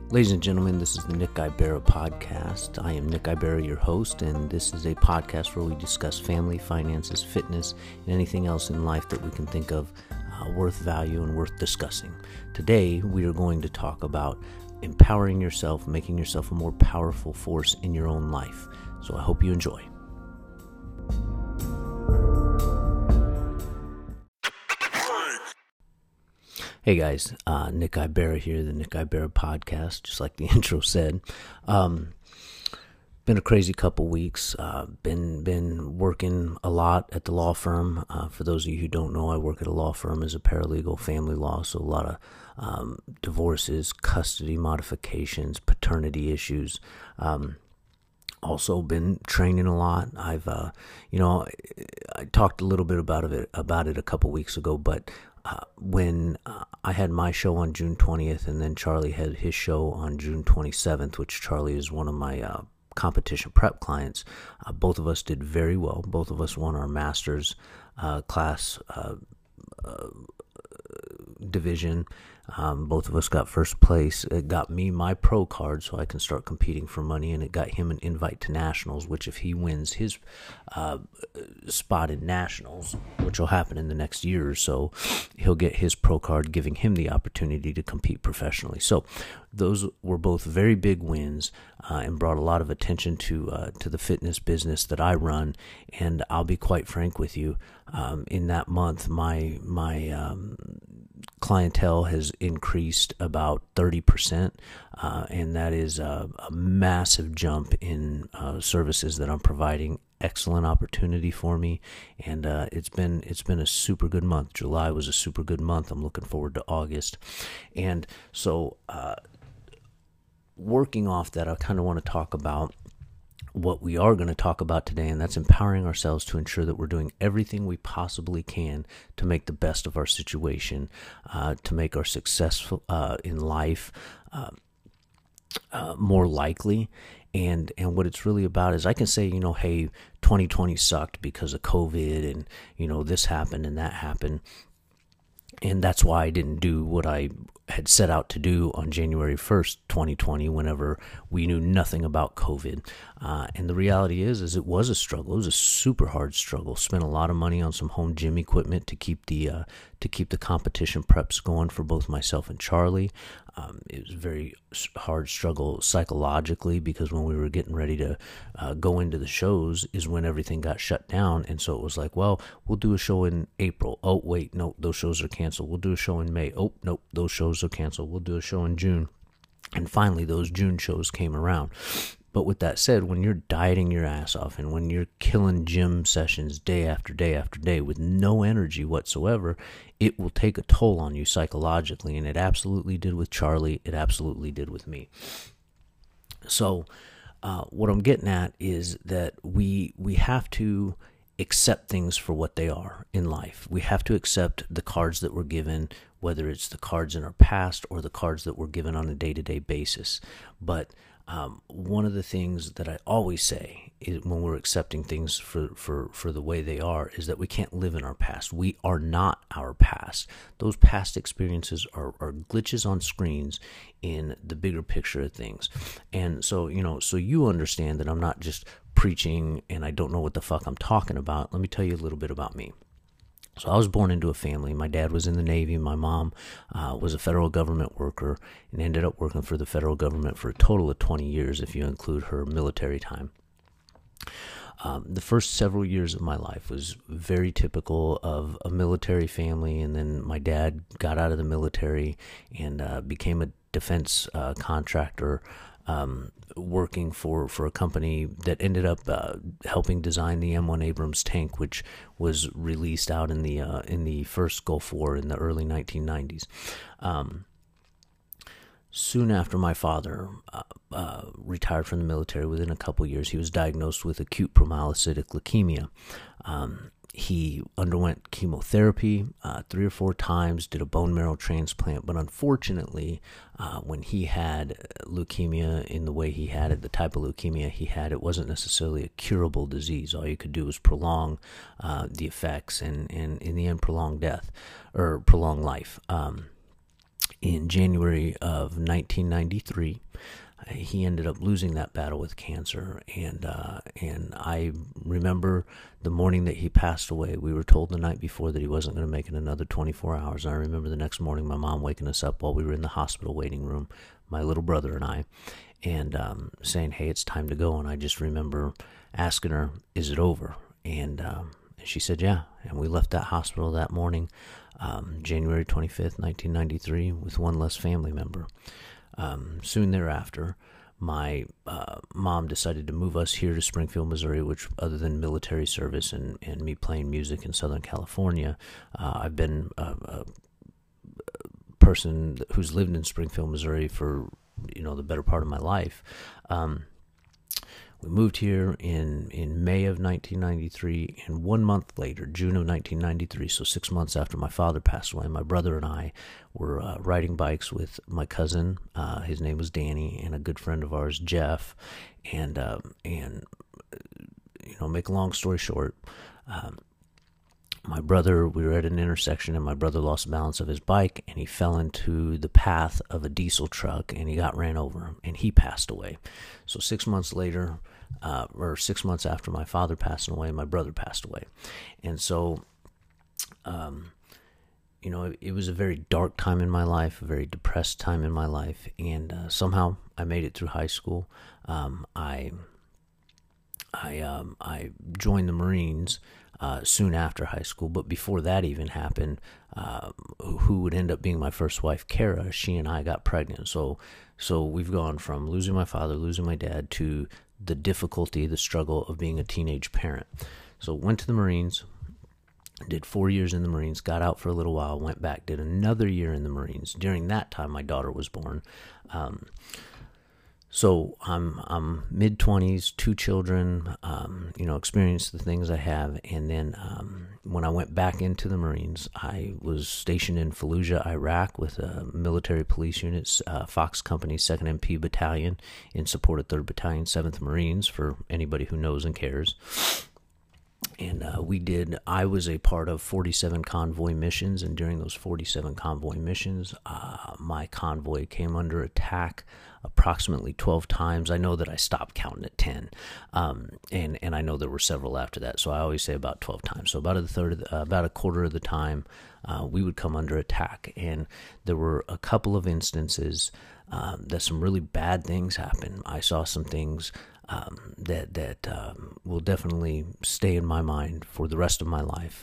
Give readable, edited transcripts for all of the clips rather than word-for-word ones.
Ladies and gentlemen, this is the Nick Ibarra podcast. I am Nick Ibarra, your host, and this is a podcast where we discuss family, finances, fitness, and anything else in life that we can think of worth value and worth discussing. Today, we are going to talk about empowering yourself, making yourself a more powerful force in your own life. So I hope you enjoy. Hey guys, Nick Ibarra here, the Nick Ibarra podcast, just like the intro said. Been a crazy couple weeks. Been working a lot at the law firm. For those of you who don't know, I work at a law firm as a paralegal, family law, so a lot of divorces, custody modifications, paternity issues. Also been training a lot. I've, I talked a little bit about it a couple weeks ago, but when I had my show on June 20th and then Charlie had his show on June 27th, which Charlie is one of my competition prep clients, both of us did very well. Both of us won our master's class division. Both of us got first place. It got me my pro card so I can start competing for money, and it got him an invite to nationals, which if he wins his spot in nationals, which will happen in the next year or so, he'll get his pro card, giving him the opportunity to compete professionally. So those were both very big wins and brought a lot of attention to the fitness business that I run. And I'll be quite frank with you, in that month, my clientele has increased about 30%, and that is a massive jump in services that I'm providing. Excellent opportunity for me, and it's been a super good month. July was a super good month. I'm looking forward to August, and so working off that, I kind of want to talk about what we are going to talk about today, and that's empowering ourselves to ensure that we're doing everything we possibly can to make the best of our situation, to make our success in life more likely. And what it's really about is I can say, hey, 2020 sucked because of COVID and, this happened and that happened. And that's why I didn't do what I had set out to do on January 1st, 2020, whenever we knew nothing about COVID. And the reality is it was a struggle. It was a super hard struggle. Spent a lot of money on some home gym equipment to keep the competition preps going for both myself and Charlie. It was a very hard struggle psychologically because when we were getting ready to go into the shows is when everything got shut down. And so it was like, well, we'll do a show in April. Oh, wait, no, those shows are canceled. We'll do a show in May. Oh, nope, those shows are canceled. We'll do a show in June. And finally, those June shows came around. But with that said, when you're dieting your ass off and when you're killing gym sessions day after day after day with no energy whatsoever, it will take a toll on you psychologically. And it absolutely did with Charlie. It absolutely did with me. So what I'm getting at is that we have to accept things for what they are in life. We have to accept the cards that we're given, whether it's the cards in our past or the cards that we're given on a day-to-day basis. But one of the things that I always say is when we're accepting things for the way they are is that we can't live in our past. We are not our past. Those past experiences are glitches on screens in the bigger picture of things. And so, so you understand that I'm not just preaching and I don't know what the fuck I'm talking about. Let me tell you a little bit about me. So I was born into a family. My dad was in the Navy. My mom was a federal government worker and ended up working for the federal government for a total of 20 years if you include her military time. The first several years of my life was very typical of a military family, and then my dad got out of the military and became a defense contractor, working for a company that ended up helping design the M1 Abrams tank, which was released out in the first Gulf War in the early 1990s. Soon after my father retired from the military, within a couple years, he was diagnosed with acute promyelocytic leukemia. He underwent chemotherapy 3 or 4 times, did a bone marrow transplant, but unfortunately, when he had leukemia in the way he had it, the type of leukemia he had, it wasn't necessarily a curable disease. All you could do was prolong the effects and in the end, prolong death or prolong life. in January of 1993. He ended up losing that battle with cancer, and I remember the morning that he passed away. We were told the night before that he wasn't going to make it another 24 hours. And I remember the next morning my mom waking us up while we were in the hospital waiting room, my little brother and I, and saying, "Hey, it's time to go." And I just remember asking her, "Is it over?" And she said, "Yeah." And we left that hospital that morning, January 25th, 1993, with one less family member. Soon thereafter, my mom decided to move us here to Springfield, Missouri, which, other than military service and me playing music in Southern California, I've been a person who's lived in Springfield, Missouri for, the better part of my life. We moved here in May of 1993, and 1 month later, June of 1993, so 6 months after my father passed away, my brother and I were riding bikes with my cousin. His name was Danny, and a good friend of ours, Jeff. And make a long story short, my brother, we were at an intersection, and my brother lost balance of his bike, and he fell into the path of a diesel truck, and he got ran over, and he passed away. So 6 months later, or 6 months after my father passed away, my brother passed away. And so, it was a very dark time in my life, a very depressed time in my life, and somehow I made it through high school. I joined the Marines soon after high school, but before that even happened, who would end up being my first wife, Kara, she and I got pregnant. So we've gone from losing my father, losing my dad, to the difficulty, the struggle of being a teenage parent. So went to the Marines, did 4 years in the Marines, got out for a little while, went back, did another year in the Marines. During that time, my daughter was born. So I'm mid-20s, 2 children, experienced the things I have. And then when I went back into the Marines, I was stationed in Fallujah, Iraq with military police units, Fox Company 2nd MP Battalion in support of 3rd Battalion, 7th Marines, for anybody who knows and cares. And I was a part of 47 convoy missions, and during those 47 convoy missions, my convoy came under attack approximately 12 times. I know that I stopped counting at 10, and I know there were several after that, so I always say about 12 times. So about a quarter of the time, we would come under attack, and there were a couple of instances that some really bad things happened. I saw some things that will definitely stay in my mind for the rest of my life.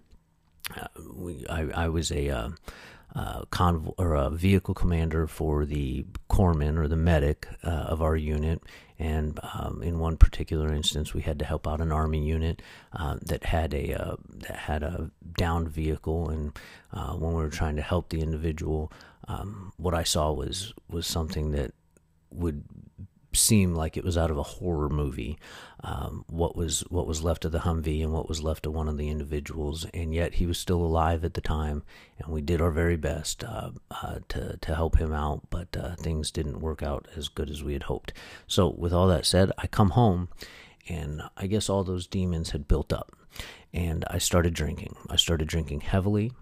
I was a vehicle commander for the corpsman, or the medic, of our unit, and in one particular instance, we had to help out an Army unit that had a downed vehicle, and when we were trying to help the individual, what I saw was something that would seem like it was out of a horror movie. What was left of the Humvee and what was left of one of the individuals, and yet he was still alive at the time, and we did our very best to help him out, but things didn't work out as good as we had hoped. So with all that said, I come home, and I guess all those demons had built up, and I started drinking. I started drinking heavily.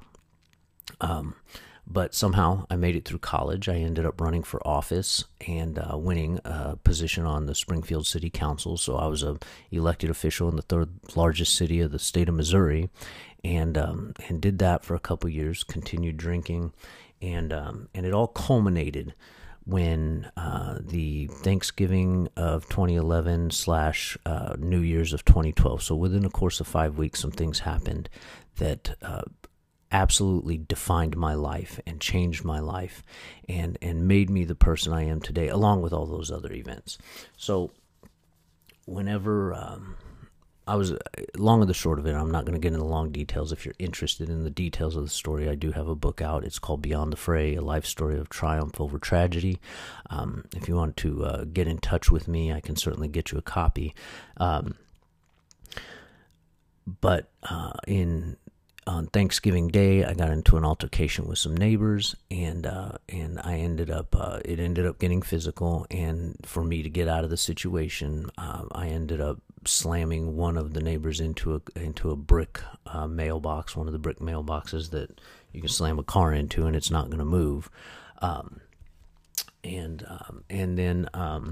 But somehow I made it through college. I ended up running for office and winning a position on the Springfield City Council. So I was an elected official in the 3rd largest city of the state of Missouri, and did that for a couple years. Continued drinking, and it all culminated when the Thanksgiving of 2011 / New Year's of 2012. So within the course of 5 weeks, some things happened that absolutely defined my life and changed my life and made me the person I am today, along with all those other events. So whenever I was, long of the short of it, I'm not going to get into long details. If you're interested in the details of the story, I do have a book out. It's called Beyond the Fray, a life story of triumph over tragedy. If you want to get in touch with me, I can certainly get you a copy. But on Thanksgiving Day, I got into an altercation with some neighbors, and I ended up it ended up getting physical. And for me to get out of the situation, I ended up slamming one of the neighbors into a brick mailbox, one of the brick mailboxes that you can slam a car into and it's not going to move. And then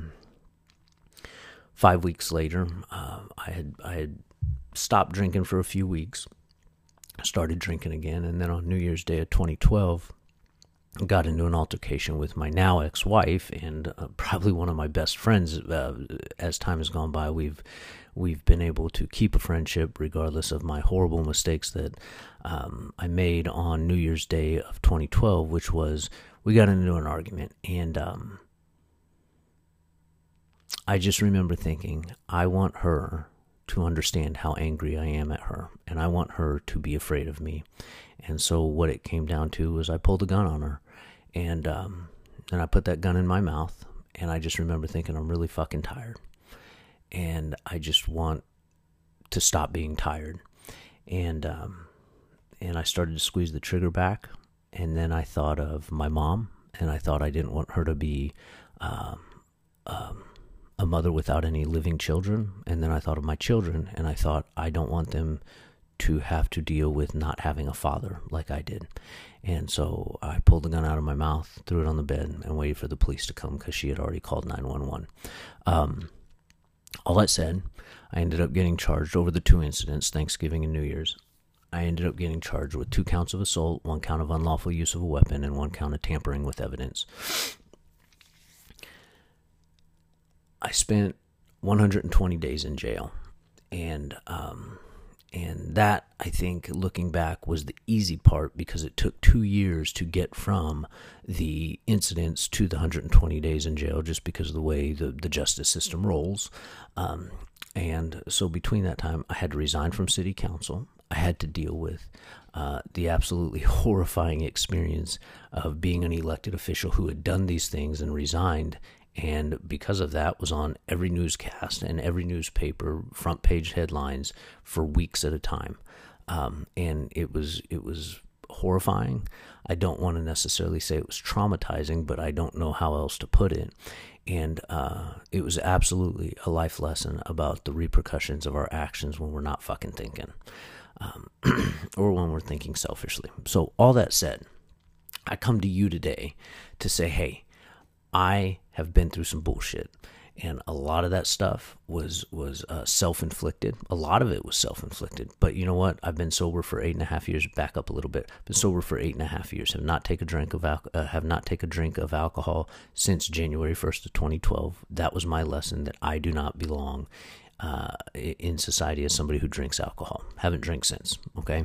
5 weeks later, I had stopped drinking for a few weeks, started drinking again, and then on New Year's Day of 2012, got into an altercation with my now ex-wife and probably one of my best friends. As time has gone by, we've been able to keep a friendship regardless of my horrible mistakes that I made on New Year's Day of 2012, which was we got into an argument, and I just remember thinking, I want her to understand how angry I am at her, and I want her to be afraid of me. And so what it came down to was I pulled a gun on her, and I put that gun in my mouth, and I just remember thinking, I'm really fucking tired, and I just want to stop being tired. And I started to squeeze the trigger back, and then I thought of my mom, and I thought I didn't want her to be a mother without any living children. And then I thought of my children, and I thought I don't want them to have to deal with not having a father like I did. And so I pulled the gun out of my mouth, threw it on the bed, and waited for the police to come because she had already called 911. All that said, I ended up getting charged over the two incidents, Thanksgiving and New Year's. I ended up getting charged with 2 counts of assault, 1 count of unlawful use of a weapon, and 1 count of tampering with evidence. I spent 120 days in jail, and that, I think, looking back, was the easy part because it took 2 years to get from the incidents to the 120 days in jail, just because of the way the justice system rolls. And so between that time, I had to resign from city council. I had to deal with the absolutely horrifying experience of being an elected official who had done these things and resigned, and because of that was on every newscast and every newspaper front page headlines for weeks at a time. And it was horrifying. I don't want to necessarily say it was traumatizing, but I don't know how else to put it. And it was absolutely a life lesson about the repercussions of our actions when we're not fucking thinking, or when we're thinking selfishly. So all that said, I come to you today to say, hey, I have been through some bullshit, and a lot of that stuff was self-inflicted. A lot of it was self-inflicted, but you know what? I've been sober for 8.5 years. Back up a little bit. Been sober for 8.5 years. Have not taken a drink of alcohol since January 1st of 2012. That was my lesson, that I do not belong in society as somebody who drinks alcohol. Haven't drank since. Okay.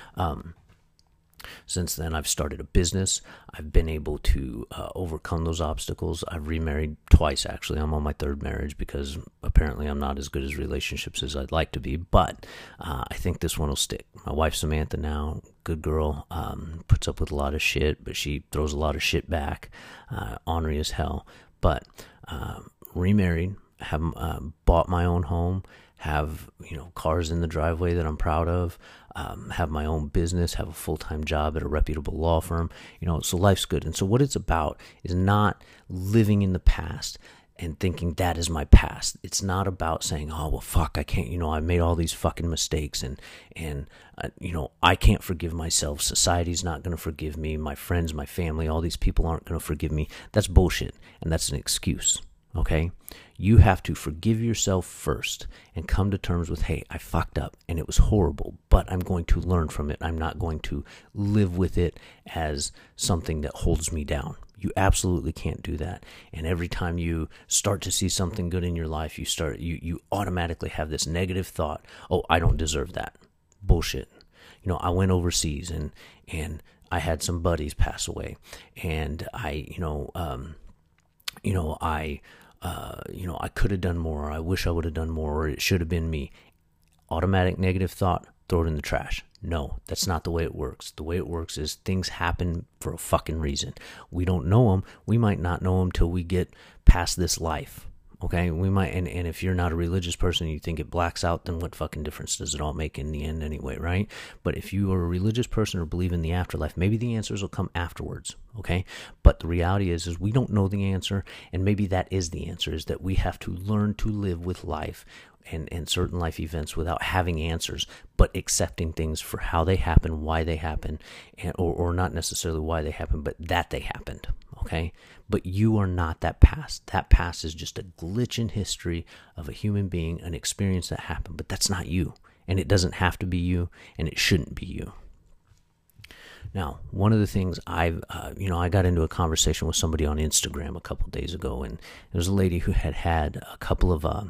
Since then, I've started a business. I've been able to overcome those obstacles. I've remarried twice, actually. I'm on my 3rd marriage because apparently I'm not as good at relationships as I'd like to be, but I think this one will stick. My wife, Samantha, now, good girl, puts up with a lot of shit, but she throws a lot of shit back, ornery as hell. But remarried, have bought my own home, have cars in the driveway that I'm proud of, have my own business, have a full-time job at a reputable law firm, so life's good. And so what it's about is not living in the past and thinking that is my past. It's not about saying, oh, well, fuck, I can't, I made all these fucking mistakes and I can't forgive myself. Society's not going to forgive me. My friends, my family, all these people aren't going to forgive me. That's bullshit, and that's an excuse. Okay? You have to forgive yourself first and come to terms with, hey, I fucked up and it was horrible, but I'm going to learn from it. I'm not going to live with it as something that holds me down. You absolutely can't do that. And every time you start to see something good in your life, you automatically have this negative thought, oh, I don't deserve that. Bullshit. I went overseas and I had some buddies pass away, and I could have done more, or I wish I would have done more, or it should have been me. Automatic negative thought, throw it in the trash. No, that's not the way it works. The way it works is things happen for a fucking reason. We don't know them. We might not know them till we get past this life. Okay, we might, and if you're not a religious person and you think it blacks out, then what fucking difference does it all make in the end anyway, right? But if you are a religious person or believe in the afterlife, maybe the answers will come afterwards, okay? But the reality is we don't know the answer, and maybe that is the answer, is that we have to learn to live with life and certain life events without having answers, but accepting things for how they happen, why they happen, or not necessarily why they happen, but that they happened, okay? But you are not that past. That past is just a glitch in history of a human being, an experience that happened, but that's not you. And it doesn't have to be you, and it shouldn't be you. Now, one of the things I got into a conversation with somebody on Instagram a couple days ago, and there was a lady who had a couple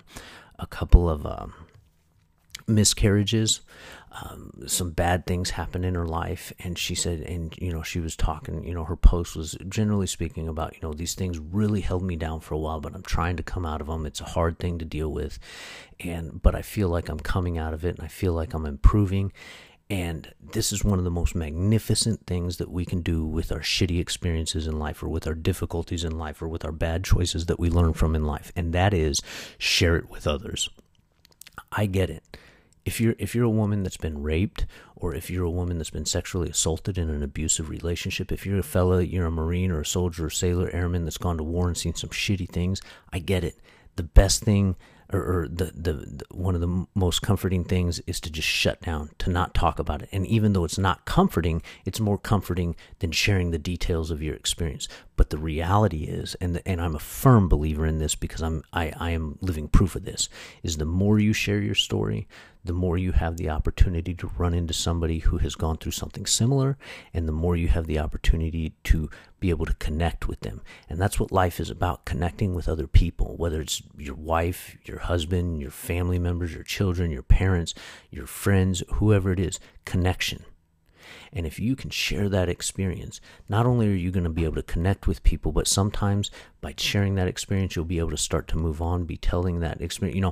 of miscarriages. Some bad things happened in her life, and she said, and she was talking, her post was generally speaking about, these things really held me down for a while, but I'm trying to come out of them. It's a hard thing to deal with, but I feel like I'm coming out of it, and I feel like I'm improving. And this is one of the most magnificent things that we can do with our shitty experiences in life, or with our difficulties in life, or with our bad choices that we learn from in life, and that is share it with others. I get it. If you're a woman that's been raped, or if you're a woman that's been sexually assaulted in an abusive relationship, if you're a Marine or a soldier or sailor, airman that's gone to war and seen some shitty things, I get it. The best thing, or the one of the most comforting things, is to just shut down, to not talk about it. And even though it's not comforting, it's more comforting than sharing the details of your experience. But the reality is, and I'm a firm believer in this because I am living proof of this, is the more you share your story, the more you have the opportunity to run into somebody who has gone through something similar, and the more you have the opportunity to be able to connect with them. And that's what life is about, connecting with other people, whether it's your wife, your husband, your family members, your children, your parents, your friends, whoever it is, connection. And if you can share that experience, not only are you going to be able to connect with people, but sometimes by sharing that experience, you'll be able to start to move on, be telling that experience.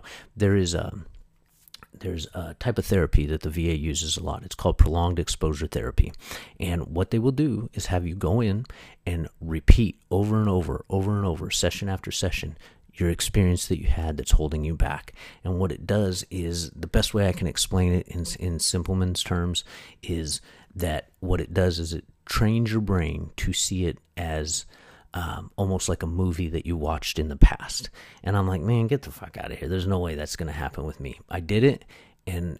There's a type of therapy that the VA uses a lot. It's called prolonged exposure therapy. And what they will do is have you go in and repeat over and over, session after session, your experience that you had that's holding you back. And what it does is, the best way I can explain it in simpleman's terms, is that what it does is it trains your brain to see it as almost like a movie that you watched in the past. And I'm like, man, get the fuck out of here. There's no way that's going to happen with me. I did it, and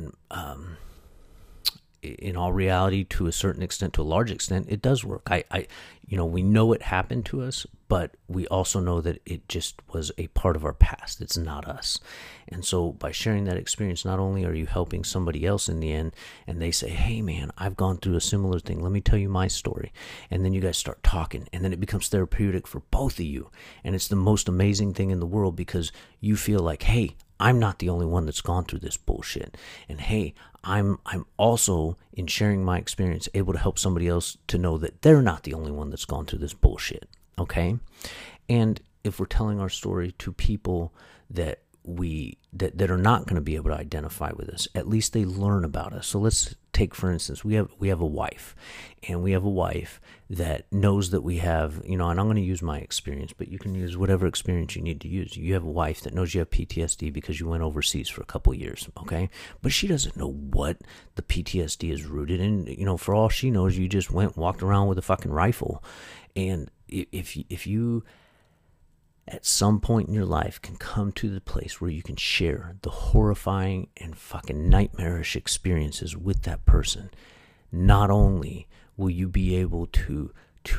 in all reality, to a certain extent, to a large extent, it does work. We know it happened to us, but we also know that it just was a part of our past. It's not us. And so by sharing that experience, not only are you helping somebody else in the end, and they say, hey man, I've gone through a similar thing, let me tell you my story. And then you guys start talking, and then it becomes therapeutic for both of you. And it's the most amazing thing in the world, because you feel like, hey, I'm not the only one that's gone through this bullshit. And hey, I'm also, in sharing my experience, able to help somebody else to know that they're not the only one that's gone through this bullshit. Okay? And if we're telling our story to people that are not going to be able to identify with us, at least they learn about us. So let's take, for instance, we have a wife, and we have a wife that knows that we have, and I'm going to use my experience, but you can use whatever experience you need to use. You have a wife that knows you have PTSD because you went overseas for a couple of years, okay? But she doesn't know what the PTSD is rooted in. For all she knows, you just walked around with a fucking rifle. And if you at some point in your life can come to the place where you can share the horrifying and fucking nightmarish experiences with that person, not only will you be able to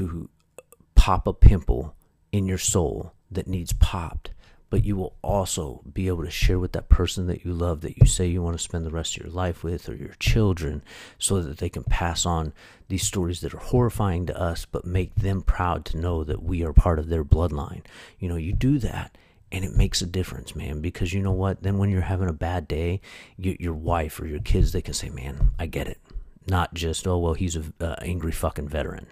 pop a pimple in your soul that needs popped, but you will also be able to share with that person that you love, that you say you want to spend the rest of your life with, or your children, so that they can pass on these stories that are horrifying to us, but make them proud to know that we are part of their bloodline. You do that, and it makes a difference, man, because you know what? Then when you're having a bad day, your wife or your kids, they can say, man, I get it. Not just, oh, well, he's an angry fucking veteran,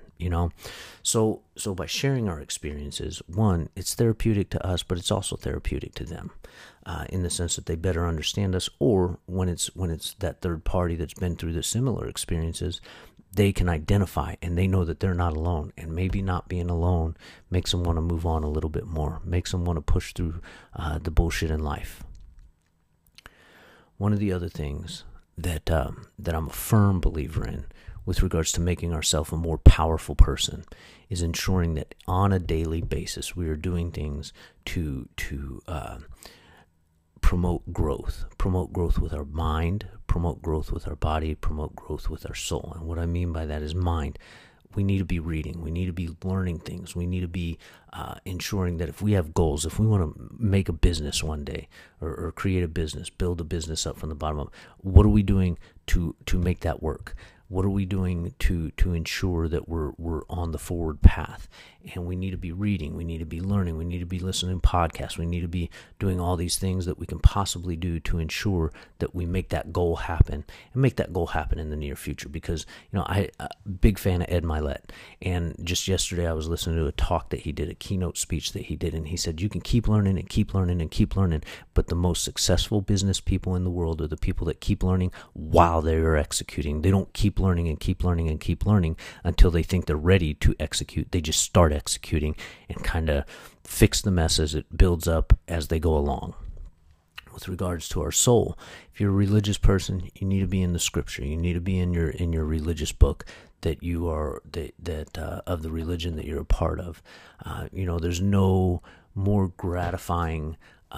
So by sharing our experiences, one, it's therapeutic to us, but it's also therapeutic to them, in the sense that they better understand us. Or when it's that third party that's been through the similar experiences, they can identify, and they know that they're not alone. And maybe not being alone makes them want to move on a little bit more, makes them want to push through the bullshit in life. One of the other things that I'm a firm believer in, with regards to making ourselves a more powerful person, is ensuring that on a daily basis we are doing things to promote growth with our mind, promote growth with our body, promote growth with our soul. And what I mean by that is mind. we need to be reading. We need to be learning things. We need to be ensuring that if we have goals, if we want to make a business one day or create a business, build a business up from the bottom up, what are we doing to make that work? What are we doing to ensure that we're on the forward path? And we need to be reading. We need to be learning. We need to be listening to podcasts. We need to be doing all these things that we can possibly do to ensure that we make that goal happen and make that goal happen in the near future. Because, I'm a big fan of Ed Mylett. And just yesterday I was listening to a talk that he did, a keynote speech that he did. And he said, you can keep learning and keep learning and keep learning. But the most successful business people in the world are the people that keep learning while they're executing. They don't keep learning and keep learning and keep learning until they think they're ready to execute. They just start executing and kind of fix the mess as it builds up as they go along. With regards to our soul, if you're a religious person, you need to be in the scripture. You need to be in your religious book that you are of the religion that you're a part of. There's no more gratifying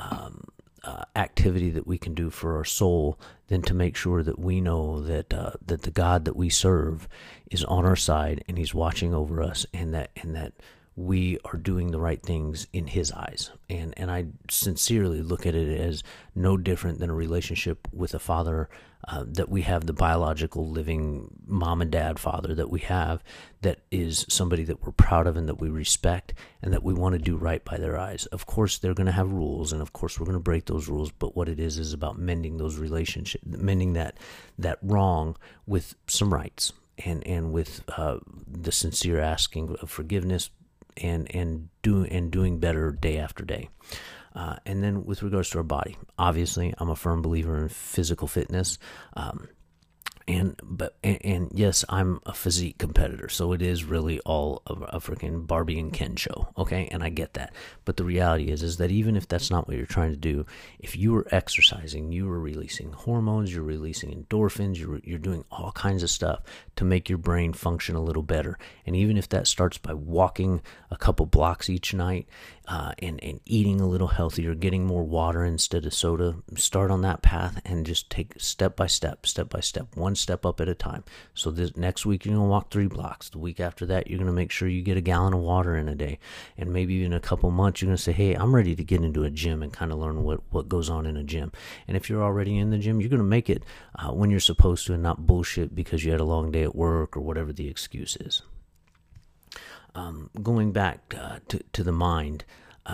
activity that we can do for our soul than to make sure that we know that the God that we serve is on our side and He's watching over us, and that we are doing the right things in His eyes. And I sincerely look at it as no different than a relationship with a father that we have, the biological living mom and dad father that we have, that is somebody that we're proud of and that we respect and that we want to do right by their eyes. Of course, they're going to have rules, and of course we're going to break those rules, but what it is about mending those relationships, mending that wrong with some rights, and with the sincere asking of forgiveness, and doing better day after day. And then with regards to our body, obviously I'm a firm believer in physical fitness. And yes, I'm a physique competitor, so it is really all a freaking Barbie and Ken show, okay? And I get that. But the reality is that even if that's not what you're trying to do, if you are exercising, you are releasing hormones, you're releasing endorphins, you're doing all kinds of stuff to make your brain function a little better. And even if that starts by walking a couple blocks each night, and eating a little healthier, getting more water instead of soda, start on that path and just take step by step, one step up at a time. So this next week you're going to walk 3 blocks. The week after that you're going to make sure you get a gallon of water in a day. And maybe in a couple months you're going to say, hey, I'm ready to get into a gym and kind of learn what goes on in a gym. And if you're already in the gym, you're going to make it when you're supposed to, and not bullshit because you had a long day at work or whatever the excuse is. Going back to the mind,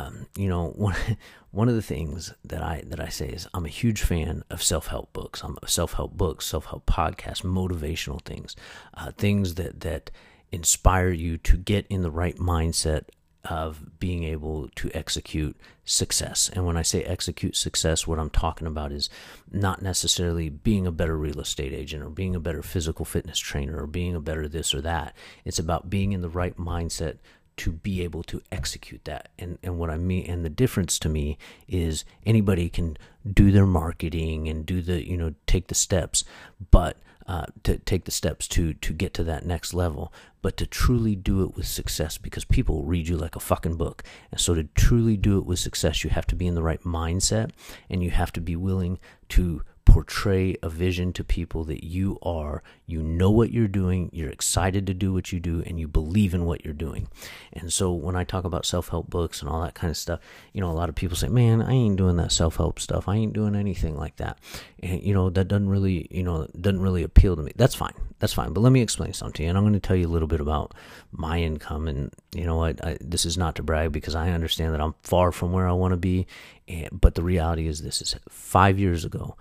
one of the things that I say is I'm a huge fan of self-help books. Self-help podcasts, motivational things, things that inspire you to get in the right mindset of being able to execute success. And when I say execute success, what I'm talking about is not necessarily being a better real estate agent or being a better physical fitness trainer or being a better this or that. It's about being in the right mindset to be able to execute that. And what I mean, and the difference to me is anybody can do their marketing and do the, take the steps, but to take the steps to get to that next level, but to truly do it with success, because people will read you like a fucking book. And so to truly do it with success, you have to be in the right mindset, and you have to be willing to portray a vision to people that you know what you're doing, you're excited to do what you do, and you believe in what you're doing. And so when I talk about self-help books and all that kind of stuff, a lot of people say, man, I ain't doing that self-help stuff. I ain't doing anything like that. And, that doesn't really appeal to me. That's fine. But let me explain something to you. And I'm going to tell you a little bit about my income. And this is not to brag, because I understand that I'm far from where I want to be. But the reality is this is 5 years ago,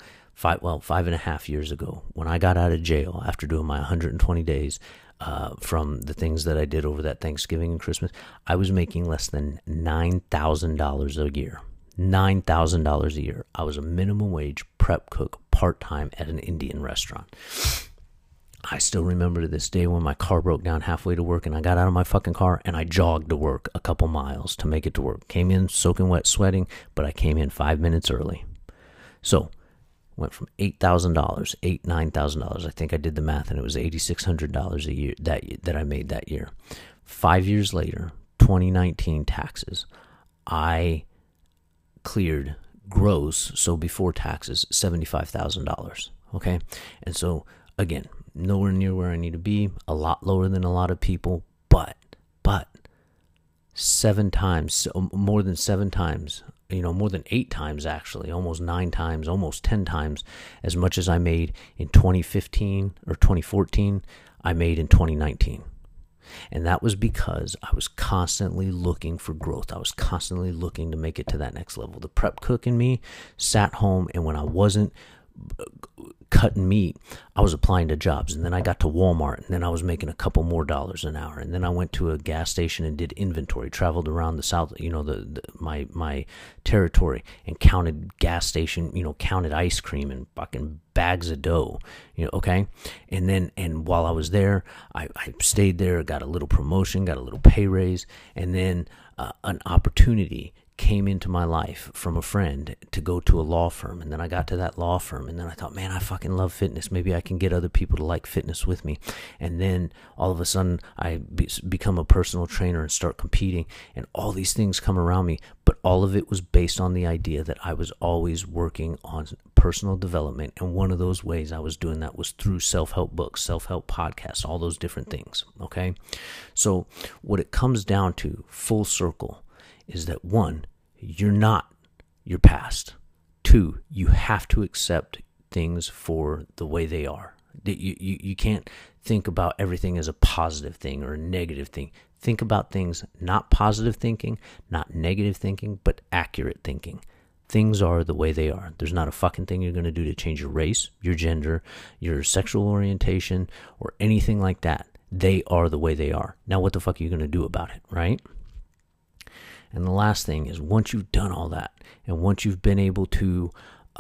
5.5 years ago, when I got out of jail after doing my 120 days from the things that I did over that Thanksgiving and Christmas, I was making less than $9,000 a year. $9,000 a year. I was a minimum wage prep cook part-time at an Indian restaurant. I still remember to this day when my car broke down halfway to work, and I got out of my fucking car and I jogged to work a couple miles to make it to work. Came in soaking wet, sweating, but I came in 5 minutes early. So went from $9,000. I think I did the math, and it was $8,600 a year that I made that year. 5 years later, 2019 taxes, I cleared gross, so before taxes, $75,000. Okay, and so again, nowhere near where I need to be, a lot lower than a lot of people, but 7 times, more than 7 times, more than 8 times actually, almost 9 times, almost 10 times as much as I made in 2015 or 2014, I made in 2019. And that was because I was constantly looking for growth. I was constantly looking to make it to that next level. The prep cook in me sat home, and when I wasn't cutting meat, I was applying to jobs, and then I got to Walmart, and then I was making a couple more dollars an hour, and then I went to a gas station and did inventory, traveled around the south, my territory, and counted gas station, counted ice cream and fucking bags of dough, okay? And while I was there, I stayed there, got a little promotion, got a little pay raise, and then an opportunity came into my life from a friend to go to a law firm. And then I got to that law firm, and then I thought, man, I fucking love fitness. Maybe I can get other people to like fitness with me. And then all of a sudden I become a personal trainer and start competing, and all these things come around me. But all of it was based on the idea that I was always working on personal development. And one of those ways I was doing that was through self-help books, self-help podcasts, all those different things. Okay. So what it comes down to, full circle, is that 1, you're not your past. 2, you have to accept things for the way they are. You can't think about everything as a positive thing or a negative thing. Think about things not positive thinking, not negative thinking, but accurate thinking. Things are the way they are. There's not a fucking thing you're going to do to change your race, your gender, your sexual orientation, or anything like that. They are the way they are. Now, what the fuck are you going to do about it, right? And the last thing is, once you've done all that, and once you've been able to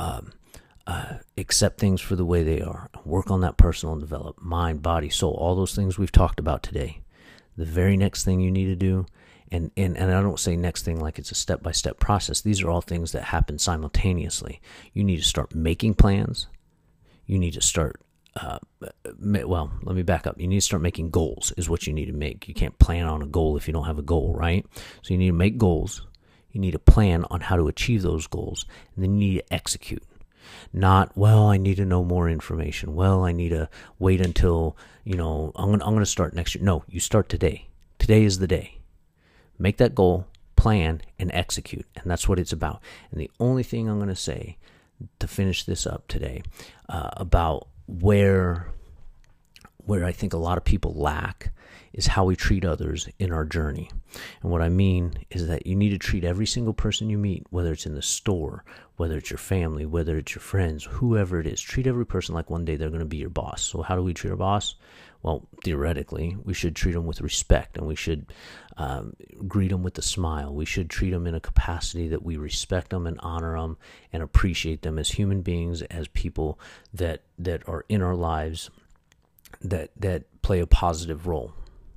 accept things for the way they are, work on that personal development, mind, body, soul, all those things we've talked about today, the very next thing you need to do, and I don't say next thing like it's a step-by-step process. These are all things that happen simultaneously. You need to start making plans. You need to start let me back up. You need to start making goals is what you need to make. You can't plan on a goal if you don't have a goal, right? So you need to make goals. You need to plan on how to achieve those goals, and then you need to execute. Not, I need to know more information. I need to wait until, I'm going to start next year. No, you start today. Today is the day. Make that goal, plan, and execute. And that's what it's about. And the only thing I'm going to say to finish this up today about where I think a lot of people lack is how we treat others in our journey. And what I mean is that you need to treat every single person you meet, whether it's in the store, whether it's your family, whether it's your friends, whoever it is, treat every person like one day they're going to be your boss. So how do we treat our boss? Well, theoretically, we should treat them with respect, and we should greet them with a smile. We should treat them in a capacity that we respect them and honor them and appreciate them as human beings, as people that are in our lives that play a positive role.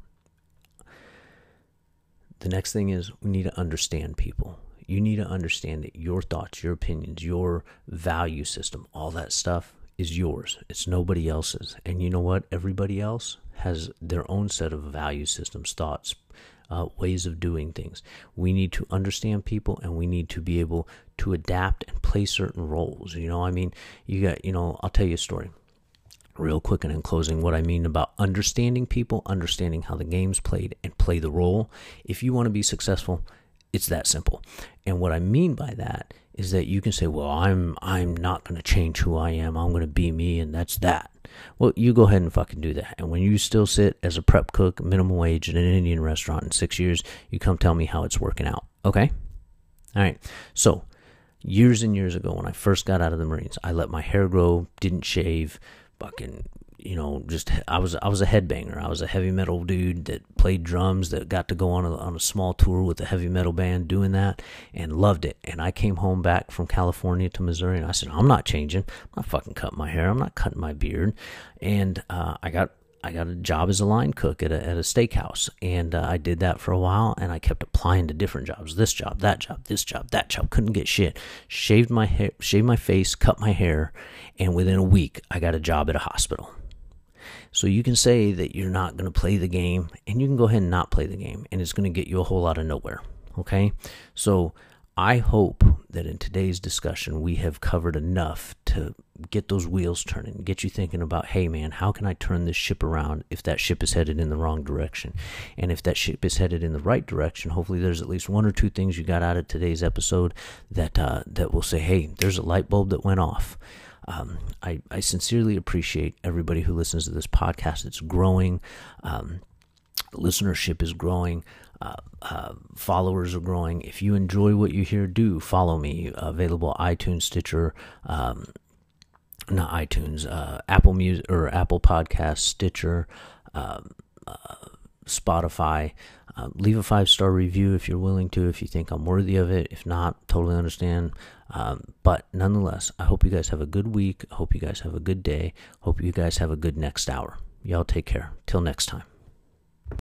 The next thing is we need to understand people. You need to understand that your thoughts, your opinions, your value system, all that stuff is yours. It's nobody else's. And you know what? Everybody else has their own set of value systems, thoughts, ways of doing things. We need to understand people, and we need to be able to adapt and play certain roles. I'll tell you a story real quick, and in closing, what I mean about understanding people, understanding how the game's played, and play the role. If you want to be successful, it's that simple. And what I mean by that is that you can say, I'm not going to change who I am. I'm going to be me, and that's that. Well, you go ahead and fucking do that. And when you still sit as a prep cook, minimum wage at an Indian restaurant in 6 years, you come tell me how it's working out. Okay? All right. So years and years ago, when I first got out of the Marines, I let my hair grow, didn't shave, fucking, I was a headbanger. I was a heavy metal dude that played drums, that got to go on a small tour with a heavy metal band doing that, and loved it. And I came home back from California to Missouri, and I said, I'm not changing. I'm not fucking cutting my hair. I'm not cutting my beard. And I got a job as a line cook at a steakhouse, and I did that for a while, and I kept applying to different jobs. This job, that job, this job, that job. Couldn't get shit. Shaved my hair, shaved my face, cut my hair, and within a week, I got a job at a hospital. So you can say that you're not going to play the game, and you can go ahead and not play the game, and it's going to get you a whole lot of nowhere, okay? So I hope that in today's discussion we have covered enough to get those wheels turning, get you thinking about, hey man, how can I turn this ship around if that ship is headed in the wrong direction? And if that ship is headed in the right direction, hopefully there's at least one or two things you got out of today's episode that will say, hey, there's a light bulb that went off. I sincerely appreciate everybody who listens to this podcast. It's growing. Listenership is growing. Followers are growing. If you enjoy what you hear, do follow me. Available iTunes, Stitcher, not iTunes, Apple Music or Apple Podcasts, Stitcher, Spotify. Leave a 5-star review if you're willing to, if you think I'm worthy of it. If not, totally understand. But nonetheless, I hope you guys have a good week. I hope you guys have a good day. Hope you guys have a good next hour. Y'all take care. Till next time.